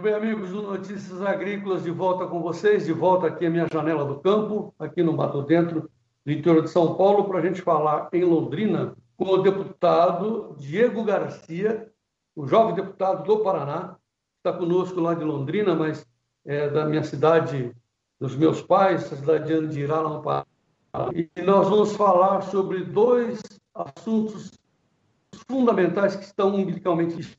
Muito bem, amigos do Notícias Agrícolas, de volta com vocês, de volta aqui à minha janela do campo, aqui no Mato Dentro, do interior de São Paulo, para a gente falar em Londrina com o deputado Diego Garcia, o jovem deputado do Paraná, que está conosco lá de Londrina, mas é da minha cidade, dos meus pais, a cidade de Andirá, lá no Paraná. E nós vamos falar sobre dois assuntos fundamentais que estão umbilicalmente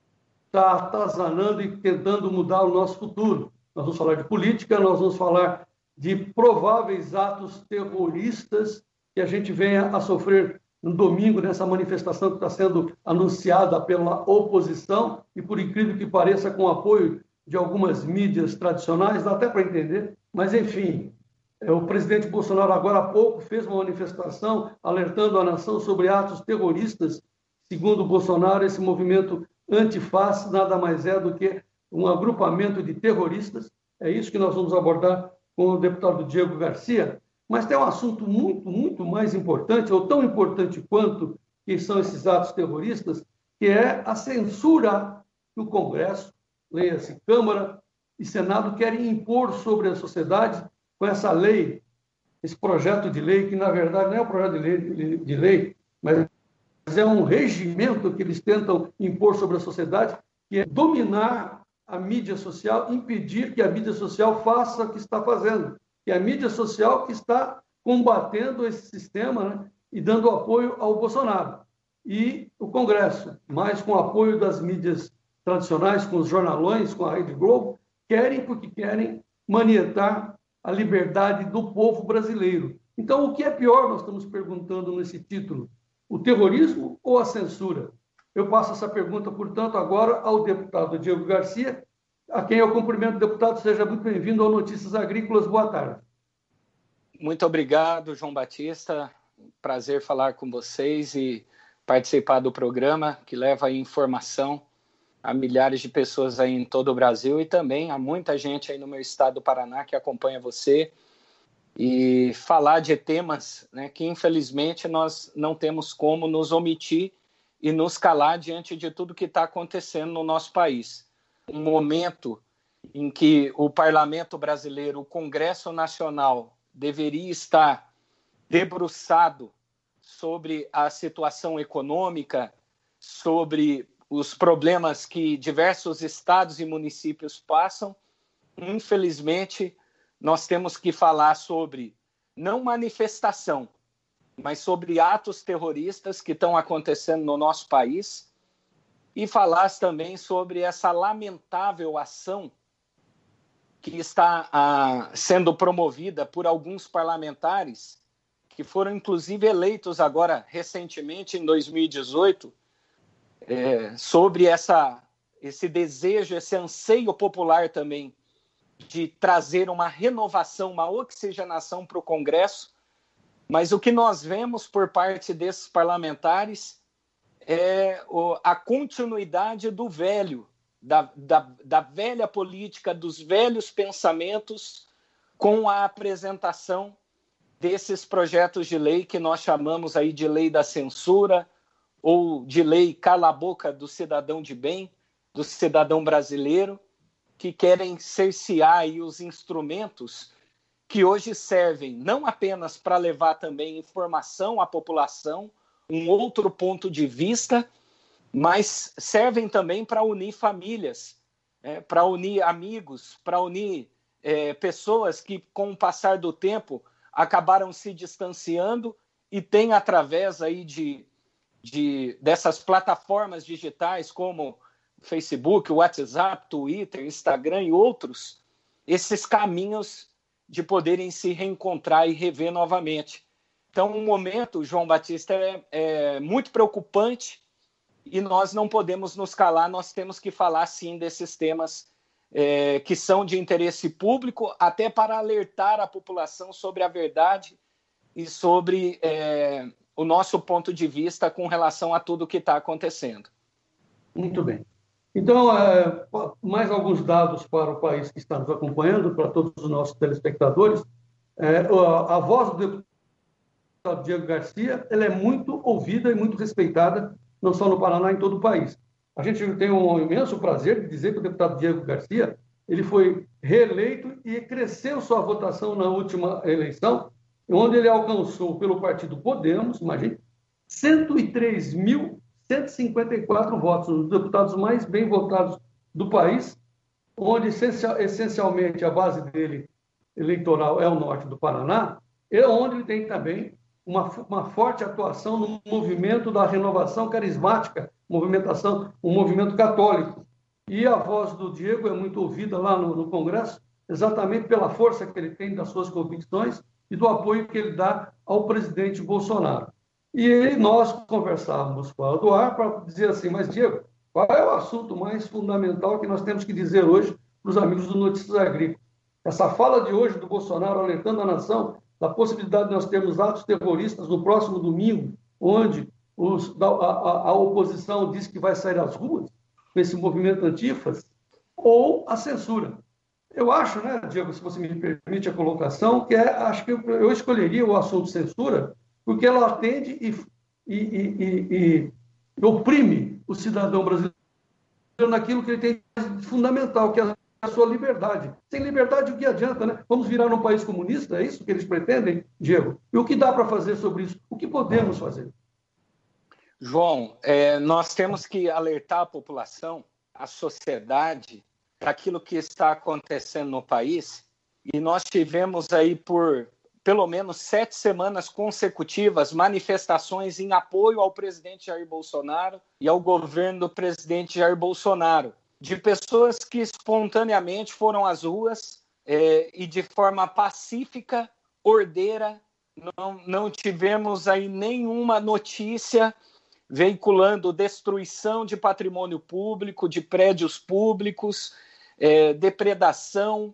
está atazanando e tentando mudar o nosso futuro. Nós vamos falar de política, nós vamos falar de prováveis atos terroristas que a gente venha a sofrer no domingo, nessa manifestação que está sendo anunciada pela oposição e, por incrível que pareça, com o apoio de algumas mídias tradicionais, dá até para entender, mas, enfim, o presidente Bolsonaro, agora há pouco, fez uma manifestação alertando a nação sobre atos terroristas. Segundo Bolsonaro, esse movimento Antifaz nada mais é do que um agrupamento de terroristas. É isso que nós vamos abordar com o deputado Diego Garcia. Mas tem um assunto muito mais importante, ou tão importante quanto que são esses atos terroristas, que é a censura que o Congresso, leia-se Câmara e Senado, querem impor sobre a sociedade com essa lei, esse projeto de lei, que na verdade não é um projeto de lei, mas é um regimento que eles tentam impor sobre a sociedade, que é dominar a mídia social, impedir que a mídia social faça o que está fazendo, que é a mídia social que está combatendo esse sistema, né, e dando apoio ao Bolsonaro. E o Congresso, mais com o apoio das mídias tradicionais, com os jornalões, com a Rede Globo, querem porque querem manietar a liberdade do povo brasileiro. Então, o que é pior, nós estamos perguntando nesse título, o terrorismo ou a censura? Eu passo essa pergunta, portanto, agora ao deputado Diego Garcia, a quem eu cumprimento. Deputado, seja muito bem-vindo ao Notícias Agrícolas. Boa tarde. Muito obrigado, João Batista. Prazer falar com vocês e participar do programa que leva a informação a milhares de pessoas aí em todo o Brasil e também a muita gente aí no meu estado do Paraná que acompanha você, e falar de temas, né, que infelizmente nós não temos como nos omitir e nos calar diante de tudo que está acontecendo no nosso país. Um momento em que o Parlamento brasileiro, o Congresso Nacional, deveria estar debruçado sobre a situação econômica, sobre os problemas que diversos estados e municípios passam. Infelizmente, nós temos que falar sobre, não manifestação, mas sobre atos terroristas que estão acontecendo no nosso país, e falar também sobre essa lamentável ação que está sendo promovida por alguns parlamentares, que foram inclusive eleitos agora recentemente, em 2018, sobre esse desejo, esse anseio popular também, de trazer uma renovação, uma oxigenação para o Congresso, mas o que nós vemos por parte desses parlamentares é a continuidade do velho, da velha política, dos velhos pensamentos, com a apresentação desses projetos de lei que nós chamamos aí de lei da censura, ou de lei cala a boca do cidadão de bem, do cidadão brasileiro, que querem cercear aí os instrumentos que hoje servem não apenas para levar também informação à população, um outro ponto de vista, mas servem também para unir famílias, para unir amigos, para unir pessoas que, com o passar do tempo, acabaram se distanciando e têm, através aí dessas plataformas digitais como Facebook, WhatsApp, Twitter, Instagram e outros, esses caminhos de poderem se reencontrar e rever novamente. Então, o momento, João Batista, é muito preocupante e nós não podemos nos calar, nós temos que falar, sim, desses temas que são de interesse público, até para alertar a população sobre a verdade e sobre o nosso ponto de vista com relação a tudo que está acontecendo. Muito bem. Então, mais alguns dados para o país que está nos acompanhando, para todos os nossos telespectadores. A voz do deputado Diego Garcia, ela é muito ouvida e muito respeitada, não só no Paraná, em todo o país. A gente tem um imenso prazer de dizer que o deputado Diego Garcia ele foi reeleito e cresceu sua votação na última eleição, onde ele alcançou, pelo partido Podemos, imagine, 103.154 votos, um dos deputados mais bem votados do país, onde essencialmente a base dele eleitoral é o norte do Paraná, e onde ele tem também uma forte atuação no movimento da renovação carismática, um movimento católico. E a voz do Diego é muito ouvida lá no Congresso, exatamente pela força que ele tem das suas convicções e do apoio que ele dá ao presidente Bolsonaro. E nós conversávamos fora do ar para dizer assim, mas Diego, qual é o assunto mais fundamental que nós temos que dizer hoje para os amigos do Notícias Agrícolas? Essa fala de hoje do Bolsonaro alertando a nação da possibilidade de nós termos atos terroristas no próximo domingo, onde a oposição diz que vai sair às ruas, com esse movimento antifas, ou a censura. Eu acho, né, Diego, se você me permite a colocação, acho que eu escolheria o assunto censura, porque ela atende e oprime o cidadão brasileiro naquilo que ele tem de fundamental, que é a sua liberdade. Sem liberdade, o que adianta, né? Vamos virar um país comunista? É isso que eles pretendem, Diego? E o que dá para fazer sobre isso? O que podemos fazer? João, nós temos que alertar a população, a sociedade, daquilo que está acontecendo no país. E nós tivemos aí por pelo menos 7 semanas consecutivas manifestações em apoio ao presidente Jair Bolsonaro e ao governo do presidente Jair Bolsonaro, de pessoas que espontaneamente foram às ruas e de forma pacífica, ordeira. Não tivemos aí nenhuma notícia veiculando destruição de patrimônio público, de prédios públicos, depredação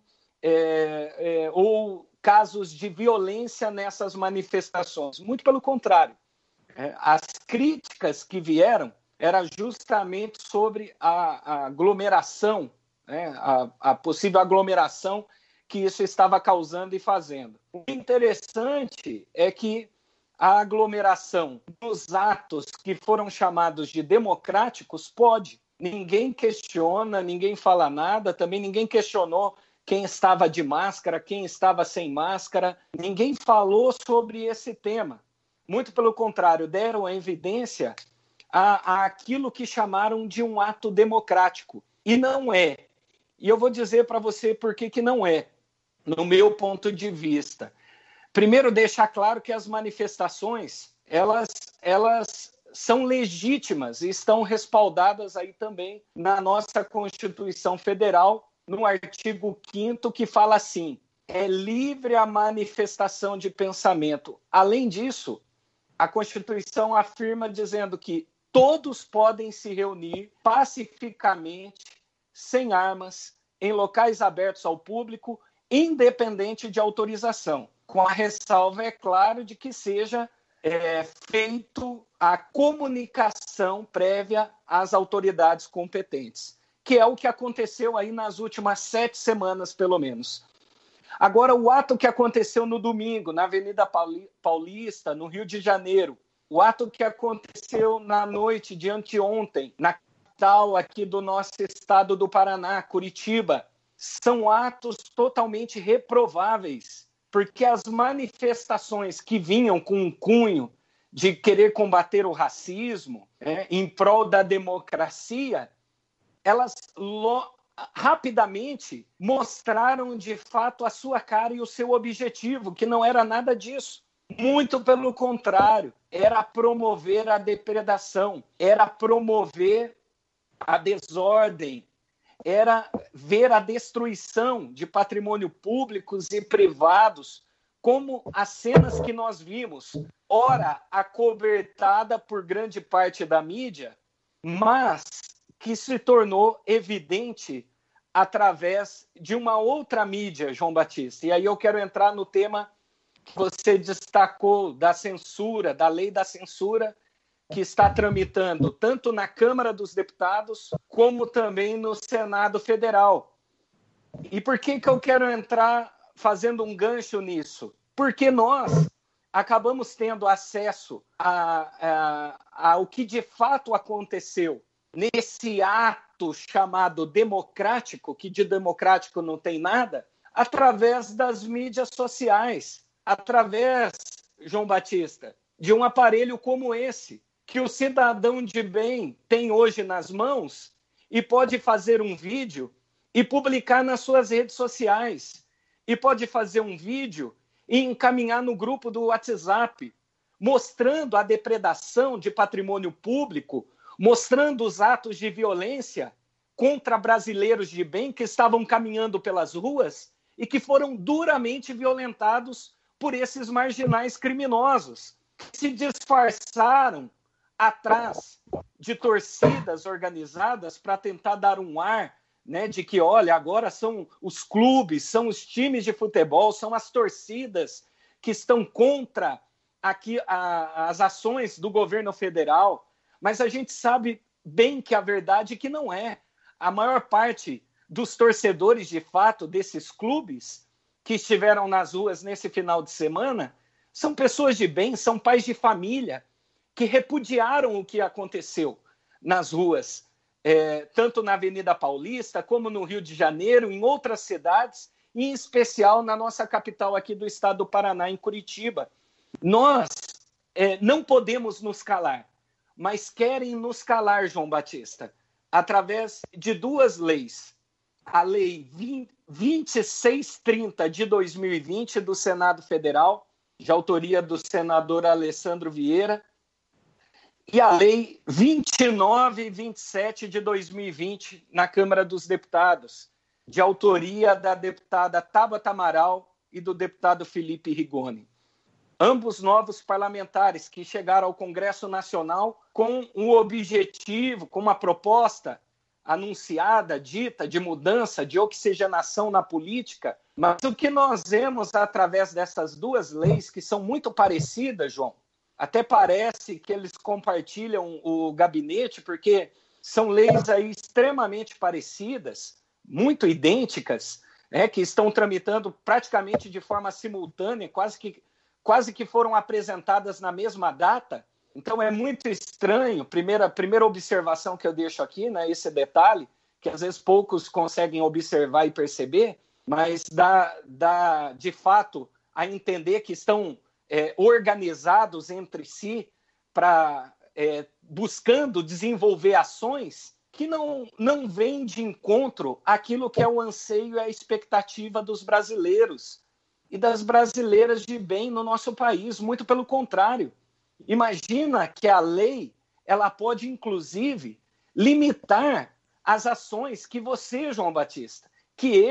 ou casos de violência nessas manifestações. Muito pelo contrário. As críticas que vieram eram justamente sobre a aglomeração, a possível aglomeração que isso estava causando e fazendo. O interessante é que a aglomeração dos atos que foram chamados de democráticos pode. Ninguém questiona, ninguém fala nada, também ninguém questionou quem estava de máscara, quem estava sem máscara. Ninguém falou sobre esse tema. Muito pelo contrário, deram a evidência àquilo que chamaram de um ato democrático. E não é. E eu vou dizer para você por que não é, no meu ponto de vista. Primeiro, deixar claro que as manifestações, elas são legítimas e estão respaldadas aí também na nossa Constituição Federal, no artigo 5º, que fala assim: é livre a manifestação de pensamento. Além disso, a Constituição afirma dizendo que todos podem se reunir pacificamente, sem armas, em locais abertos ao público, independente de autorização. Com a ressalva, é claro, de que seja feito a comunicação prévia às autoridades competentes, que é o que aconteceu aí nas últimas 7 semanas, pelo menos. Agora, o ato que aconteceu no domingo, na Avenida Paulista, no Rio de Janeiro, o ato que aconteceu na noite de anteontem, na capital aqui do nosso estado do Paraná, Curitiba, são atos totalmente reprováveis, porque as manifestações que vinham com um cunho de querer combater o racismo, em prol da democracia, elas rapidamente mostraram de fato a sua cara e o seu objetivo, que não era nada disso. Muito pelo contrário, era promover a depredação, era promover a desordem, era ver a destruição de patrimônio públicos e privados, como as cenas que nós vimos, ora acobertada por grande parte da mídia, mas que se tornou evidente através de uma outra mídia, João Batista. E aí eu quero entrar no tema que você destacou da censura, da lei da censura, que está tramitando tanto na Câmara dos Deputados como também no Senado Federal. E por que eu quero entrar fazendo um gancho nisso? Porque nós acabamos tendo acesso ao que de fato aconteceu nesse ato chamado democrático, que de democrático não tem nada, através das mídias sociais, através, João Batista, de um aparelho como esse, que o cidadão de bem tem hoje nas mãos e pode fazer um vídeo e publicar nas suas redes sociais, e pode fazer um vídeo e encaminhar no grupo do WhatsApp, mostrando a depredação de patrimônio público, mostrando os atos de violência contra brasileiros de bem que estavam caminhando pelas ruas e que foram duramente violentados por esses marginais criminosos, que se disfarçaram atrás de torcidas organizadas para tentar dar um ar, né, de que, olha, agora são os clubes, são os times de futebol, são as torcidas que estão contra aqui as ações do governo federal. Mas a gente sabe bem que a verdade é que não é. A maior parte dos torcedores, de fato, desses clubes que estiveram nas ruas nesse final de semana, são pessoas de bem, são pais de família, que repudiaram o que aconteceu nas ruas, tanto na Avenida Paulista, como no Rio de Janeiro, em outras cidades, e em especial na nossa capital aqui do estado do Paraná, em Curitiba. Nós não podemos nos calar, mas querem nos calar, João Batista, através de duas leis. A Lei 2630 de 2020 do Senado Federal, de autoria do senador Alessandro Vieira, e a Lei 2927 de 2020 na Câmara dos Deputados, de autoria da deputada Tabata Amaral e do deputado Felipe Rigoni. Ambos novos parlamentares que chegaram ao Congresso Nacional com um objetivo, com uma proposta anunciada, dita, de mudança, de oxigenação na política. Mas o que nós vemos através dessas duas leis, que são muito parecidas, João, até parece que eles compartilham o gabinete, porque são leis aí extremamente parecidas, muito idênticas, que estão tramitando praticamente de forma simultânea, quase que foram apresentadas na mesma data. Então é muito estranho. Primeira observação que eu deixo aqui, né, esse detalhe, que às vezes poucos conseguem observar e perceber, mas dá de fato a entender que estão organizados entre si para buscando desenvolver ações que não vêm de encontro àquilo que é o anseio e a expectativa dos brasileiros e das brasileiras de bem no nosso país. Muito pelo contrário. Imagina que a lei ela pode, inclusive, limitar as ações que você, João Batista, que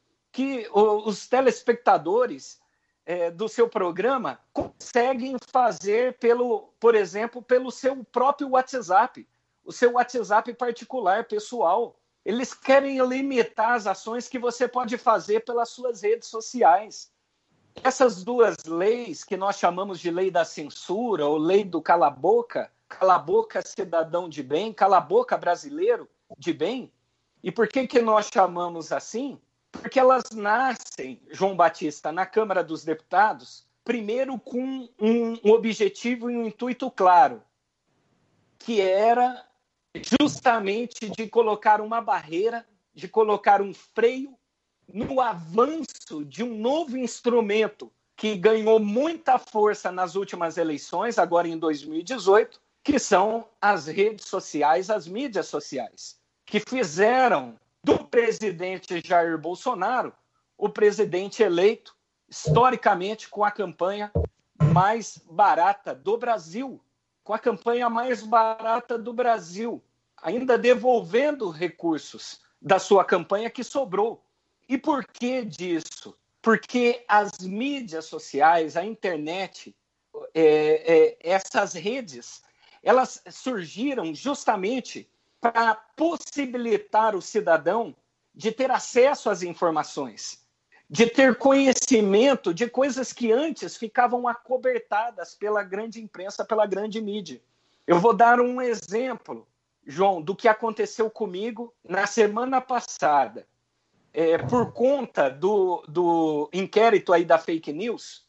os telespectadores do seu programa conseguem fazer, por exemplo, pelo seu próprio WhatsApp, o seu WhatsApp particular, pessoal. Eles querem limitar as ações que você pode fazer pelas suas redes sociais. Essas duas leis, que nós chamamos de lei da censura ou lei do cala-boca cidadão de bem, cala-boca brasileiro de bem, e por que nós chamamos assim? Porque elas nascem, João Batista, na Câmara dos Deputados, primeiro com um objetivo e um intuito claro, que era justamente de colocar uma barreira, de colocar um freio no avanço de um novo instrumento que ganhou muita força nas últimas eleições, agora em 2018, que são as redes sociais, as mídias sociais, que fizeram do presidente Jair Bolsonaro o presidente eleito, historicamente, com a campanha mais barata do Brasil, ainda devolvendo recursos da sua campanha que sobrou. E por que disso? Porque as mídias sociais, a internet, essas redes, elas surgiram justamente para possibilitar o cidadão de ter acesso às informações, de ter conhecimento de coisas que antes ficavam acobertadas pela grande imprensa, pela grande mídia. Eu vou dar um exemplo, João, do que aconteceu comigo na semana passada. Por conta do inquérito aí da fake news,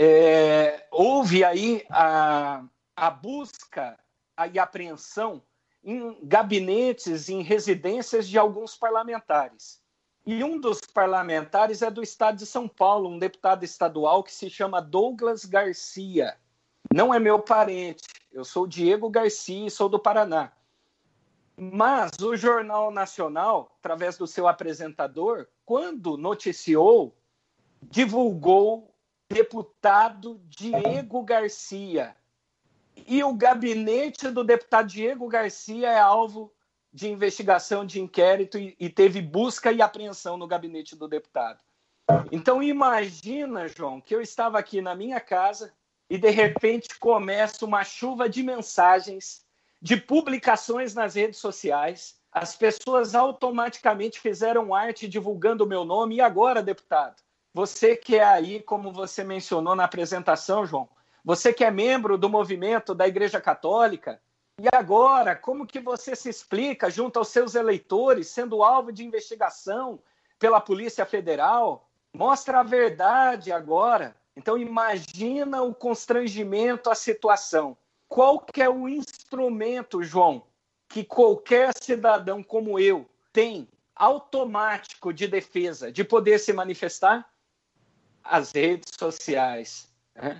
houve aí a busca e apreensão em gabinetes, em residências de alguns parlamentares. E um dos parlamentares é do estado de São Paulo, um deputado estadual que se chama Douglas Garcia. Não é meu parente, eu sou Diego Garcia e sou do Paraná. Mas o Jornal Nacional, através do seu apresentador, quando noticiou, divulgou deputado Diego Garcia. E o gabinete do deputado Diego Garcia é alvo de investigação, de inquérito, e teve busca e apreensão no gabinete do deputado. Então imagina, João, que eu estava aqui na minha casa e de repente começa uma chuva de mensagens, de publicações nas redes sociais. As pessoas automaticamente fizeram arte divulgando o meu nome. E agora, deputado, você que é aí, como você mencionou na apresentação, João, você que é membro do movimento da Igreja Católica, e agora, como que você se explica junto aos seus eleitores, sendo alvo de investigação pela Polícia Federal? Mostra a verdade agora. Então, imagina o constrangimento, a situação. Qual que é o instrumento, João, que qualquer cidadão como eu tem automático de defesa, de poder se manifestar? As redes sociais.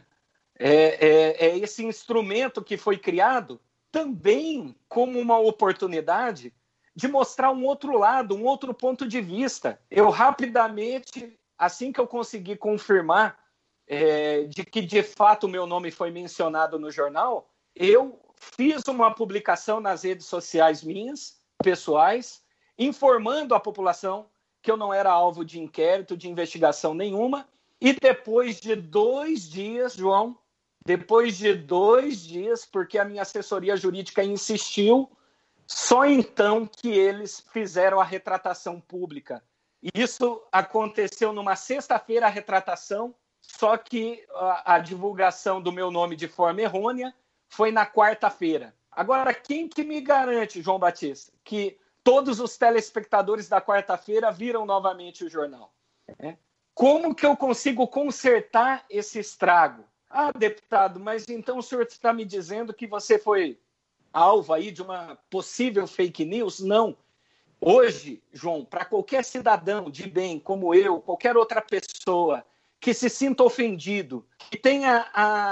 É esse instrumento que foi criado também como uma oportunidade de mostrar um outro lado, um outro ponto de vista. Eu rapidamente, assim que eu consegui confirmar de que de fato o meu nome foi mencionado no jornal, eu fiz uma publicação nas redes sociais minhas, pessoais, informando a população que eu não era alvo de inquérito, de investigação nenhuma. E depois de 2 dias, João, depois de 2 dias, porque a minha assessoria jurídica insistiu, só então que eles fizeram a retratação pública. Isso aconteceu numa sexta-feira, a retratação, só que a divulgação do meu nome de forma errônea foi na quarta-feira. Agora, quem que me garante, João Batista, que todos os telespectadores da quarta-feira viram novamente o jornal? Como que eu consigo consertar esse estrago? Ah, deputado, mas então o senhor está me dizendo que você foi alvo aí de uma possível fake news? Não. Hoje, João, para qualquer cidadão de bem como eu, qualquer outra pessoa que se sinta ofendido, que tenha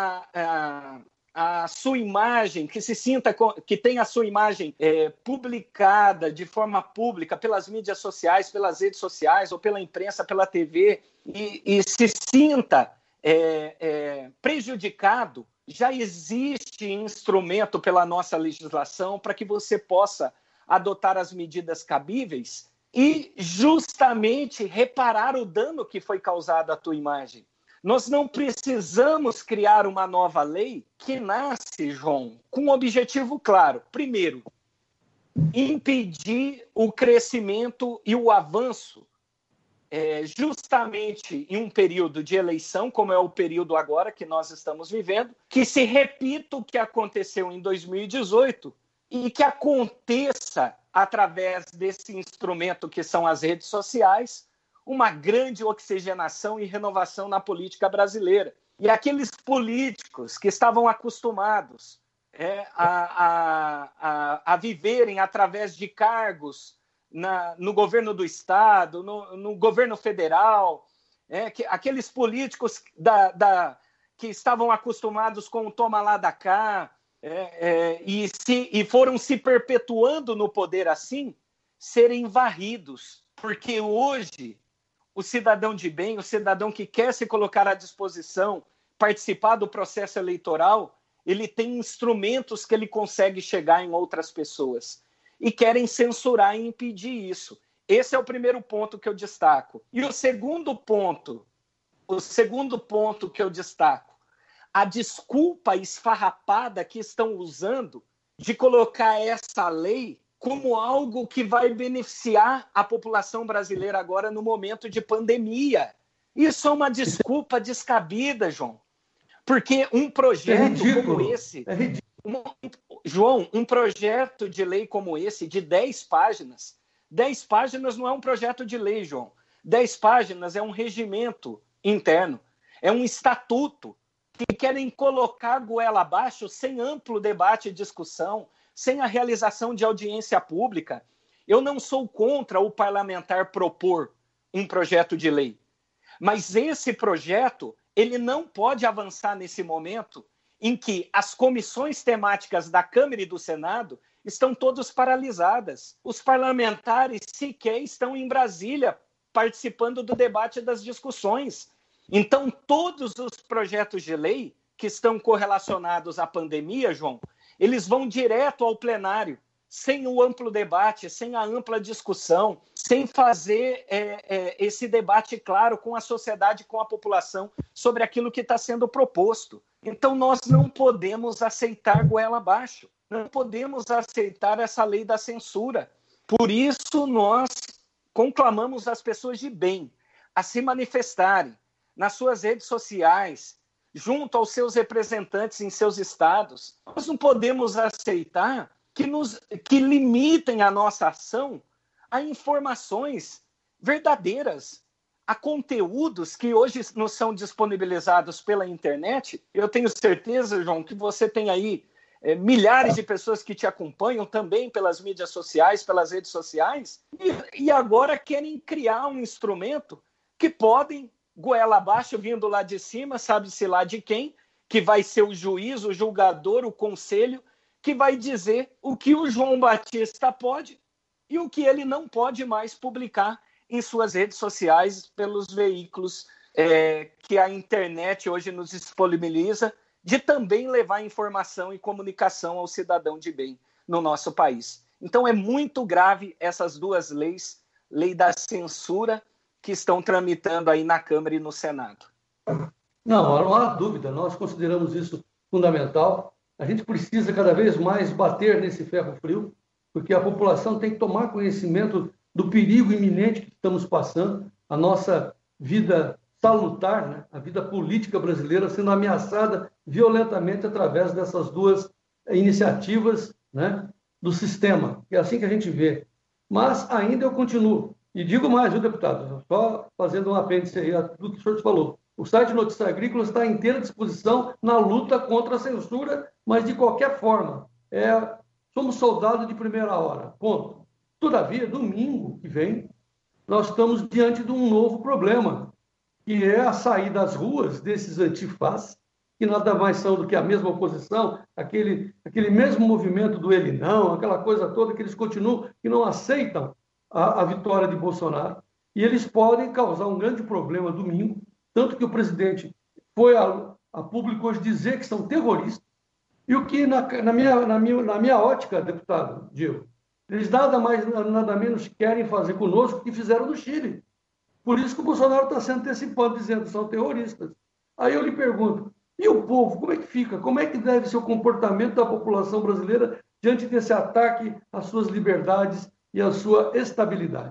a sua imagem, que tenha a sua imagem publicada de forma pública pelas mídias sociais, pelas redes sociais ou pela imprensa, pela TV, e se sinta prejudicado, já existe instrumento pela nossa legislação para que você possa adotar as medidas cabíveis e justamente reparar o dano que foi causado à tua imagem. Nós não precisamos criar uma nova lei que nasce, João, com um objetivo claro. Primeiro, impedir o crescimento e o avanço justamente em um período de eleição, como é o período agora que nós estamos vivendo, que se repita o que aconteceu em 2018 e que aconteça, através desse instrumento que são as redes sociais, uma grande oxigenação e renovação na política brasileira. E aqueles políticos que estavam acostumados a viverem através de cargos no governo do Estado, no governo federal, aqueles políticos que estavam acostumados com o toma lá da cá, e foram se perpetuando no poder assim, serem varridos. Porque hoje, o cidadão de bem, o cidadão que quer se colocar à disposição, participar do processo eleitoral, ele tem instrumentos que ele consegue chegar em outras pessoas. E querem censurar e impedir isso. Esse é o primeiro ponto que eu destaco. E o segundo ponto que eu destaco, a desculpa esfarrapada que estão usando de colocar essa lei como algo que vai beneficiar a população brasileira agora no momento de pandemia. Isso é uma desculpa descabida, João. Porque um projeto como esse... João, um projeto de lei como esse, de 10 páginas, 10 páginas não é um projeto de lei, João. 10 páginas é um regimento interno, é um estatuto que querem colocar goela abaixo sem amplo debate e discussão, sem a realização de audiência pública. Eu não sou contra o parlamentar propor um projeto de lei, mas esse projeto ele não pode avançar nesse momento em que as comissões temáticas da Câmara e do Senado estão todas paralisadas. Os parlamentares sequer estão em Brasília participando do debate das discussões. Então, todos os projetos de lei que estão correlacionados à pandemia, João, eles vão direto ao plenário, sem o amplo debate, sem a ampla discussão, sem fazer esse debate claro com a sociedade, com a população, sobre aquilo que está sendo proposto. Então, nós não podemos aceitar goela abaixo, não podemos aceitar essa lei da censura. Por isso, nós conclamamos as pessoas de bem a se manifestarem nas suas redes sociais, junto aos seus representantes em seus estados. Nós não podemos aceitar que limitem a nossa ação a informações verdadeiras, a conteúdos que hoje nos são disponibilizados pela internet. Eu tenho certeza, João, que você tem aí milhares de pessoas que te acompanham também pelas mídias sociais, pelas redes sociais, e agora querem criar um instrumento que podem, goela abaixo, vindo lá de cima, sabe-se lá de quem, que vai ser o juiz, o julgador, o conselho, que vai dizer o que o João Batista pode e o que ele não pode mais publicar em suas redes sociais, pelos veículos que a internet hoje nos disponibiliza, de também levar informação e comunicação ao cidadão de bem no nosso país. Então, é muito grave essas duas leis, lei da censura, que estão tramitando aí na Câmara e no Senado. Não há dúvida, nós consideramos isso fundamental. A gente precisa cada vez mais bater nesse ferro frio, porque a população tem que tomar conhecimento do perigo iminente que estamos passando, a nossa vida salutar, né? A vida política brasileira sendo ameaçada violentamente através dessas duas iniciativas, né, do sistema. É assim que a gente vê. Mas ainda eu continuo. E digo mais, viu, deputado? Só fazendo um apêndice aí a tudo que o senhor falou. O site Notícias Agrícolas está à inteira disposição na luta contra a censura, mas de qualquer forma. Somos soldados de primeira hora. Ponto. Todavia, domingo que vem, nós estamos diante de um novo problema, que é a saída às ruas desses antifaz, que nada mais são do que a mesma oposição, aquele mesmo movimento do ele não, aquela coisa toda que eles continuam, que não aceitam a vitória de Bolsonaro, e eles podem causar um grande problema domingo, tanto que o presidente foi a público hoje dizer que são terroristas, e o que, na minha ótica, deputado Diego, eles nada mais, nada menos querem fazer conosco o que fizeram no Chile. Por isso que o Bolsonaro está se antecipando, dizendo que são terroristas. Aí eu lhe pergunto, e o povo, como é que fica? Como é que deve ser o comportamento da população brasileira diante desse ataque às suas liberdades e à sua estabilidade?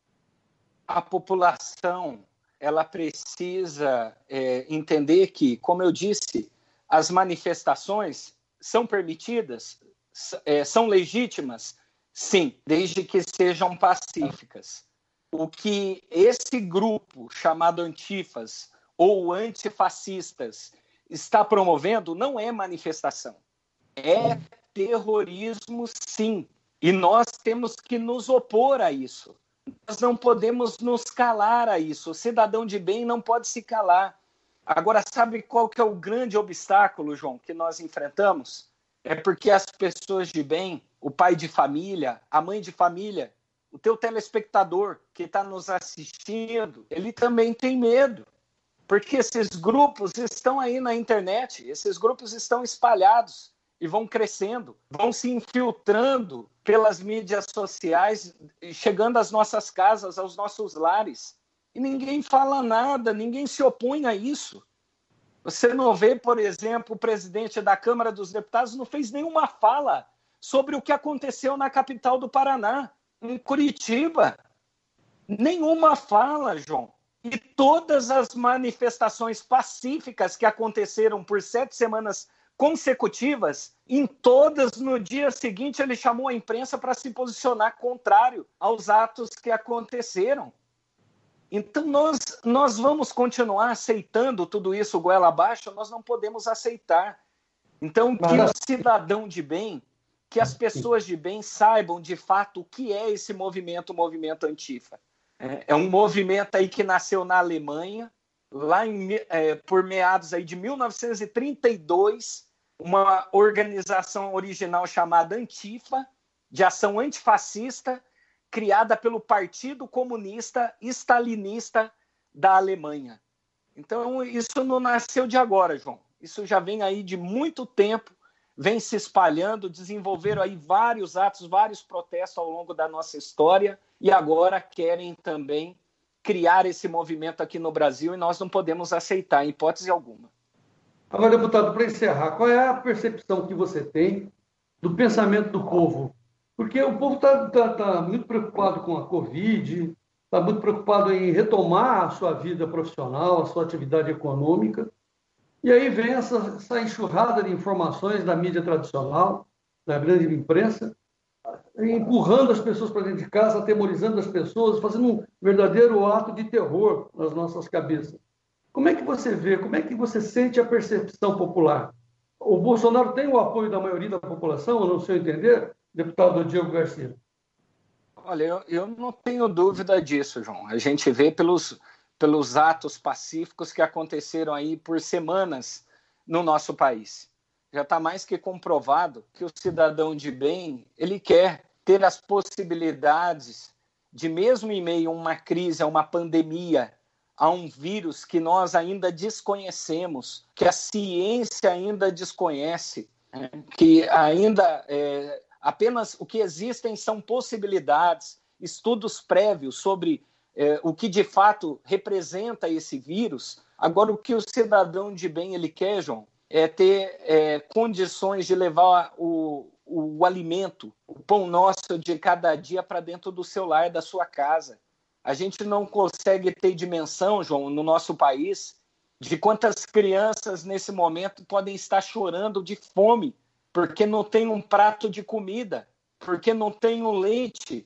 A população, ela precisa entender que, como eu disse, as manifestações são permitidas, são legítimas, sim, desde que sejam pacíficas. O que esse grupo chamado antifas ou antifascistas está promovendo não é manifestação, é terrorismo, sim. E nós temos que nos opor a isso. Nós não podemos nos calar a isso. O cidadão de bem não pode se calar. Agora, sabe qual que é o grande obstáculo, João, que nós enfrentamos? É porque as pessoas de bem, o pai de família, a mãe de família, o teu telespectador que está nos assistindo, ele também tem medo. Porque esses grupos estão aí na internet, esses grupos estão espalhados e vão crescendo, vão se infiltrando pelas mídias sociais, chegando às nossas casas, aos nossos lares. E ninguém fala nada, ninguém se opõe a isso. Você não vê, por exemplo, o presidente da Câmara dos Deputados não fez nenhuma fala sobre o que aconteceu na capital do Paraná, em Curitiba. Nenhuma fala, João. E todas as manifestações pacíficas que aconteceram por 7 semanas consecutivas, em todas, no dia seguinte, ele chamou a imprensa para se posicionar contrário aos atos que aconteceram. Então, nós vamos continuar aceitando tudo isso goela abaixo? Nós não podemos aceitar. Então, que o cidadão de bem que as pessoas de bem saibam de fato o que é esse movimento, o movimento Antifa. É um movimento aí que nasceu na Alemanha, por meados aí de 1932, uma organização original chamada Antifa, de ação antifascista, criada pelo Partido Comunista Stalinista da Alemanha. Então, isso não nasceu de agora, João. Isso já vem aí de muito tempo, vem se espalhando, desenvolveram aí vários atos, vários protestos ao longo da nossa história e agora querem também criar esse movimento aqui no Brasil e nós não podemos aceitar, em hipótese alguma. Agora, deputado, para encerrar, qual é a percepção que você tem do pensamento do povo? Porque o povo está muito preocupado com a Covid, está muito preocupado em retomar a sua vida profissional, a sua atividade econômica. E aí vem essa enxurrada de informações da mídia tradicional, da grande imprensa, empurrando as pessoas para dentro de casa, atemorizando as pessoas, fazendo um verdadeiro ato de terror nas nossas cabeças. Como é que você vê, como é que você sente a percepção popular? O Bolsonaro tem o apoio da maioria da população, no seu entender, deputado Diego Garcia? Olha, eu não tenho dúvida disso, João. A gente vê pelos atos pacíficos que aconteceram aí por semanas no nosso país. Já está mais que comprovado que o cidadão de bem, ele quer ter as possibilidades de, mesmo em meio a uma crise, a uma pandemia, a um vírus que nós ainda desconhecemos, que a ciência ainda desconhece, que ainda apenas o que existem são possibilidades, estudos prévios sobre o que de fato representa esse vírus. Agora, o que o cidadão de bem ele quer, João, é ter condições de levar o alimento, o pão nosso de cada dia para dentro do seu lar, da sua casa. A gente não consegue ter dimensão, João, no nosso país, de quantas crianças nesse momento podem estar chorando de fome, porque não tem um prato de comida, porque não tem um leite.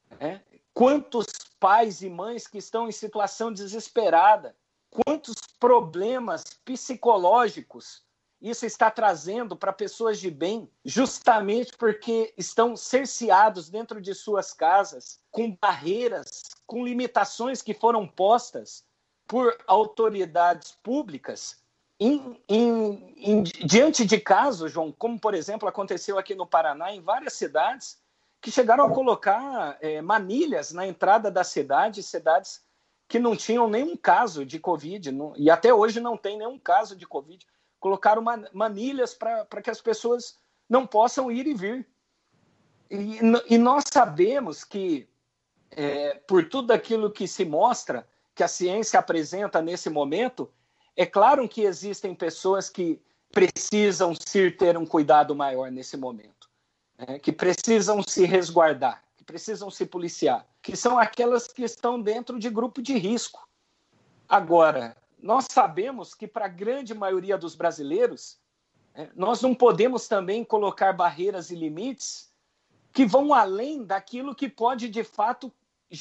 Quantos pais e mães que estão em situação desesperada, quantos problemas psicológicos isso está trazendo para pessoas de bem, justamente porque estão cerceados dentro de suas casas, com barreiras, com limitações que foram postas por autoridades públicas, diante de casos, João, como, por exemplo, aconteceu aqui no Paraná, em várias cidades, que chegaram a colocar manilhas na entrada da cidade, cidades que não tinham nenhum caso de Covid, e até hoje não tem nenhum caso de Covid. Colocaram manilhas para que as pessoas não possam ir e vir. E nós sabemos que, por tudo aquilo que se mostra, que a ciência apresenta nesse momento, é claro que existem pessoas que precisam ter um cuidado maior nesse momento, que precisam se resguardar, que precisam se policiar, que são aquelas que estão dentro de grupo de risco. Agora, nós sabemos que para a grande maioria dos brasileiros, nós não podemos também colocar barreiras e limites que vão além daquilo que pode, de fato,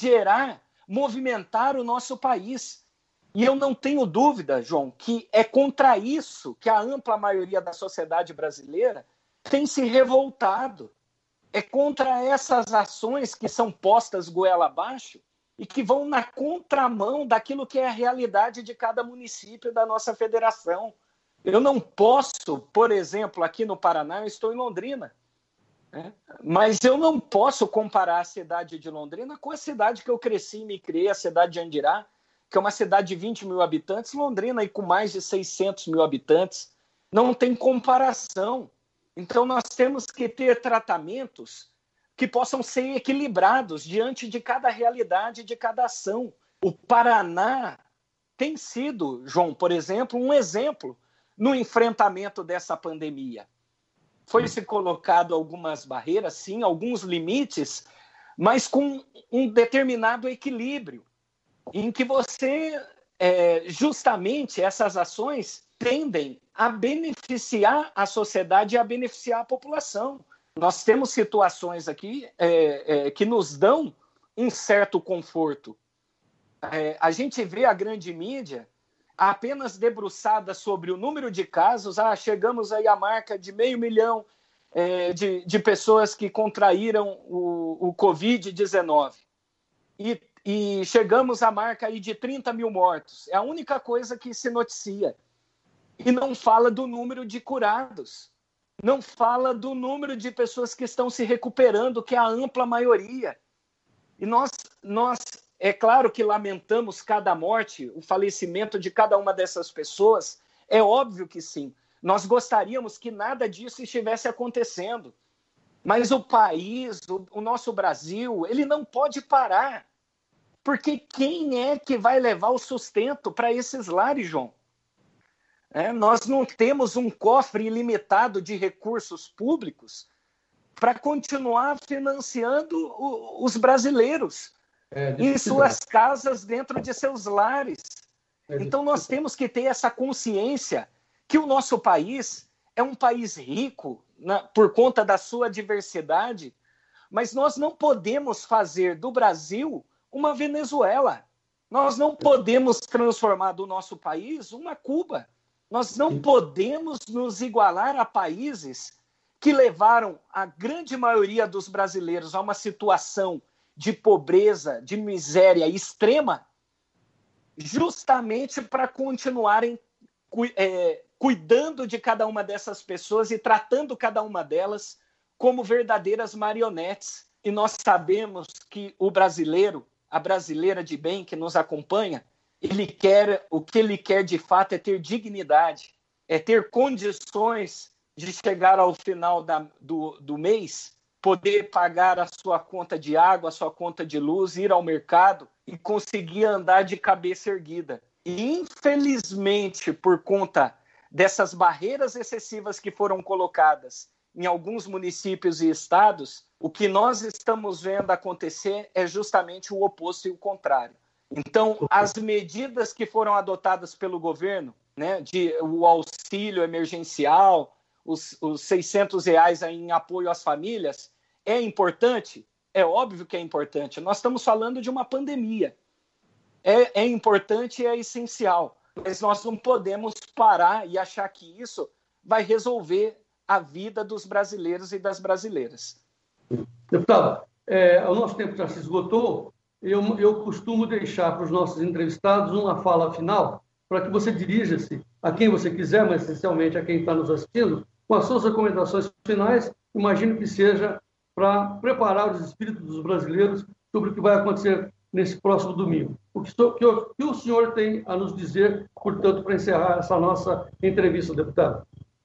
movimentar o nosso país. E eu não tenho dúvida, João, que é contra isso que a ampla maioria da sociedade brasileira tem se revoltado. É contra essas ações que são postas goela abaixo e que vão na contramão daquilo que é a realidade de cada município da nossa federação. Eu não posso, por exemplo, aqui no Paraná, eu estou em Londrina, mas eu não posso comparar a cidade de Londrina com a cidade que eu cresci e me criei, a cidade de Andirá, que é uma cidade de 20 mil habitantes, Londrina aí com mais de 600 mil habitantes. Não tem comparação. Então nós temos que ter tratamentos que possam ser equilibrados diante de cada realidade, de cada ação. O Paraná tem sido, João, por exemplo, um exemplo no enfrentamento dessa pandemia. Foi-se colocado algumas barreiras, sim, alguns limites, mas com um determinado equilíbrio, em que justamente essas ações tendem a beneficiar a sociedade e a beneficiar a população. Nós temos situações aqui que nos dão um certo conforto. A gente vê a grande mídia apenas debruçada sobre o número de casos. Chegamos aí à marca de 500 mil, de pessoas que contraíram o Covid-19. E chegamos à marca aí de 30 mil mortos. É a única coisa que se noticia. E não fala do número de curados. Não fala do número de pessoas que estão se recuperando, que é a ampla maioria. E nós é claro que lamentamos cada morte, o falecimento de cada uma dessas pessoas. É óbvio que sim. Nós gostaríamos que nada disso estivesse acontecendo. Mas o país, o nosso Brasil, ele não pode parar. Porque quem é que vai levar o sustento para esses lares, João? Nós não temos um cofre ilimitado de recursos públicos para continuar financiando os brasileiros em suas casas, dentro de seus lares. Então, nós temos que ter essa consciência que o nosso país é um país rico por conta da sua diversidade, mas nós não podemos fazer do Brasil uma Venezuela. Nós não podemos transformar do nosso país uma Cuba. Nós não podemos nos igualar a países que levaram a grande maioria dos brasileiros a uma situação de pobreza, de miséria extrema, justamente para continuarem cuidando de cada uma dessas pessoas e tratando cada uma delas como verdadeiras marionetes. E nós sabemos que o brasileiro, a brasileira de bem que nos acompanha, o que ele quer de fato é ter dignidade, é ter condições de chegar ao final do mês, poder pagar a sua conta de água, a sua conta de luz, ir ao mercado e conseguir andar de cabeça erguida. E, infelizmente, por conta dessas barreiras excessivas que foram colocadas em alguns municípios e estados, o que nós estamos vendo acontecer é justamente o oposto e o contrário. Então, as medidas que foram adotadas pelo governo, o auxílio emergencial, os R$600 em apoio às famílias, é importante? É óbvio que é importante. Nós estamos falando de uma pandemia. É importante e é essencial. Mas nós não podemos parar e achar que isso vai resolver a vida dos brasileiros e das brasileiras. Deputado, o nosso tempo já se esgotou. Eu costumo deixar para os nossos entrevistados uma fala final para que você dirija-se a quem você quiser, mas essencialmente a quem está nos assistindo, com as suas recomendações finais. Imagino que seja para preparar os espíritos dos brasileiros sobre o que vai acontecer nesse próximo domingo. O que o senhor tem a nos dizer, portanto, para encerrar essa nossa entrevista, deputado?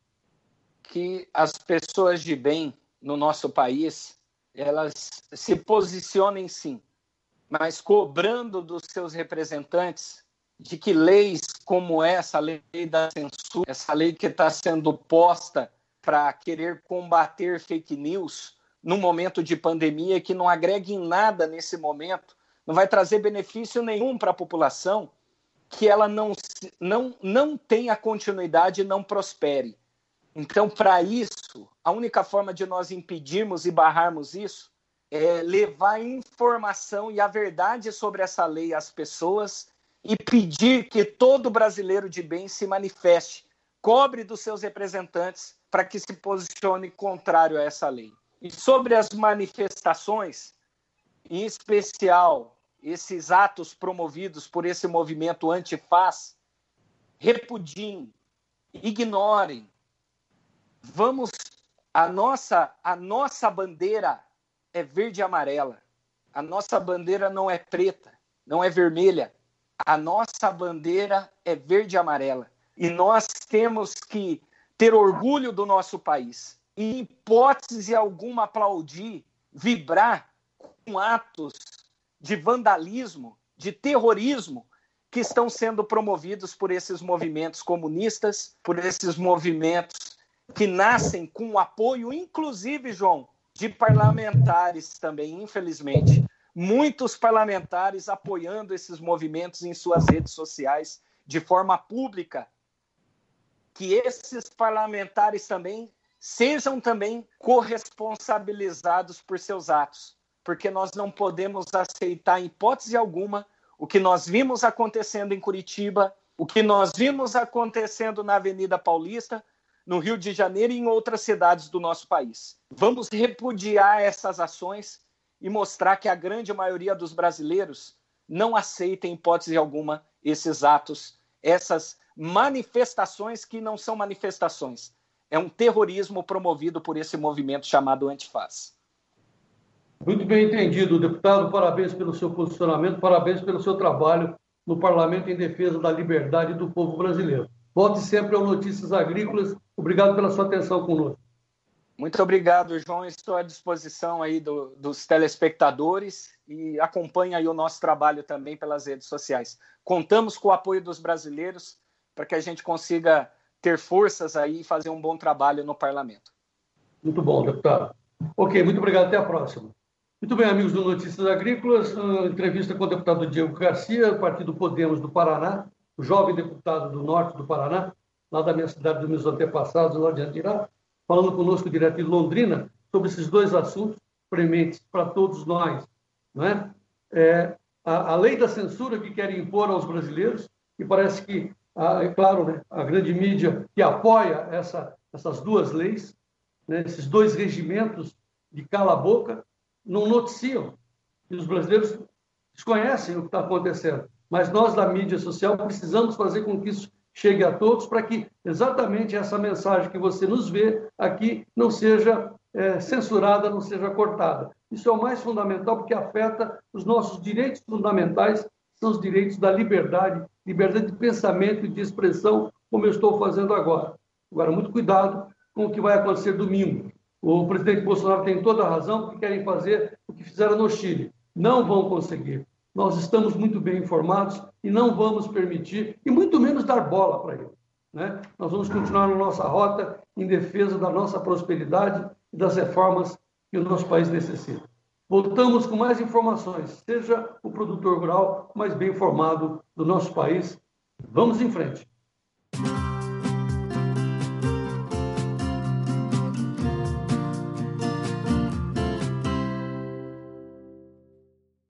Que as pessoas de bem no nosso país, elas se posicionem sim, mas cobrando dos seus representantes de que leis como essa lei da censura, essa lei que está sendo posta para querer combater fake news num momento de pandemia que não agrega em nada nesse momento, não vai trazer benefício nenhum para a população, que ela não tenha continuidade e não prospere. Então, para isso, a única forma de nós impedirmos e barrarmos isso é levar informação e a verdade sobre essa lei às pessoas e pedir que todo brasileiro de bem se manifeste, cobre dos seus representantes para que se posicione contrário a essa lei. E sobre as manifestações, em especial esses atos promovidos por esse movimento antifaz, repudiem, ignorem. A nossa bandeira é verde e amarela. A nossa bandeira não é preta, não é vermelha. A nossa bandeira é verde e amarela. E nós temos que ter orgulho do nosso país. Em hipótese alguma, aplaudir, vibrar com atos de vandalismo, de terrorismo, que estão sendo promovidos por esses movimentos comunistas, por esses movimentos que nascem com o apoio, inclusive, João, de parlamentares também, infelizmente. Muitos parlamentares apoiando esses movimentos em suas redes sociais de forma pública. Que esses parlamentares também sejam também corresponsabilizados por seus atos, porque nós não podemos aceitar, em hipótese alguma, o que nós vimos acontecendo em Curitiba, o que nós vimos acontecendo na Avenida Paulista, no Rio de Janeiro e em outras cidades do nosso país. Vamos repudiar essas ações e mostrar que a grande maioria dos brasileiros não aceita, em hipótese alguma, esses atos, essas manifestações que não são manifestações. É um terrorismo promovido por esse movimento chamado Antifaz. Muito bem entendido, deputado. Parabéns pelo seu posicionamento, parabéns pelo seu trabalho no Parlamento em defesa da liberdade do povo brasileiro. Volte sempre ao Notícias Agrícolas. Obrigado pela sua atenção conosco. Muito obrigado, João. Estou à disposição aí dos telespectadores e acompanhe aí o nosso trabalho também pelas redes sociais. Contamos com o apoio dos brasileiros para que a gente consiga ter forças aí e fazer um bom trabalho no Parlamento. Muito bom, deputado. Ok, muito obrigado. Até a próxima. Muito bem, amigos do Notícias Agrícolas, entrevista com o deputado Diego Garcia, Partido Podemos do Paraná, o jovem deputado do norte do Paraná, lá da minha cidade, dos meus antepassados, lá de Andirá, falando conosco direto de Londrina, sobre esses dois assuntos prementes para todos nós. Não é? A lei da censura que querem impor aos brasileiros, e parece que, é claro, né, a grande mídia que apoia essas duas leis, né, esses dois regimentos de cala-boca, não noticiam. E os brasileiros desconhecem o que está acontecendo. Mas nós, da mídia social, precisamos fazer com que isso chegue a todos para que exatamente essa mensagem que você nos vê aqui não seja censurada, não seja cortada. Isso é o mais fundamental, porque afeta os nossos direitos fundamentais, são os direitos da liberdade de pensamento e de expressão, como eu estou fazendo agora. Agora, muito cuidado com o que vai acontecer domingo. O presidente Bolsonaro tem toda a razão, porque querem fazer o que fizeram no Chile. Não vão conseguir. Nós estamos muito bem informados e não vamos permitir, e muito menos dar bola para ele. Né? Nós vamos continuar na nossa rota em defesa da nossa prosperidade e das reformas que o nosso país necessita. Voltamos com mais informações. Seja o produtor rural mais bem informado do nosso país. Vamos em frente.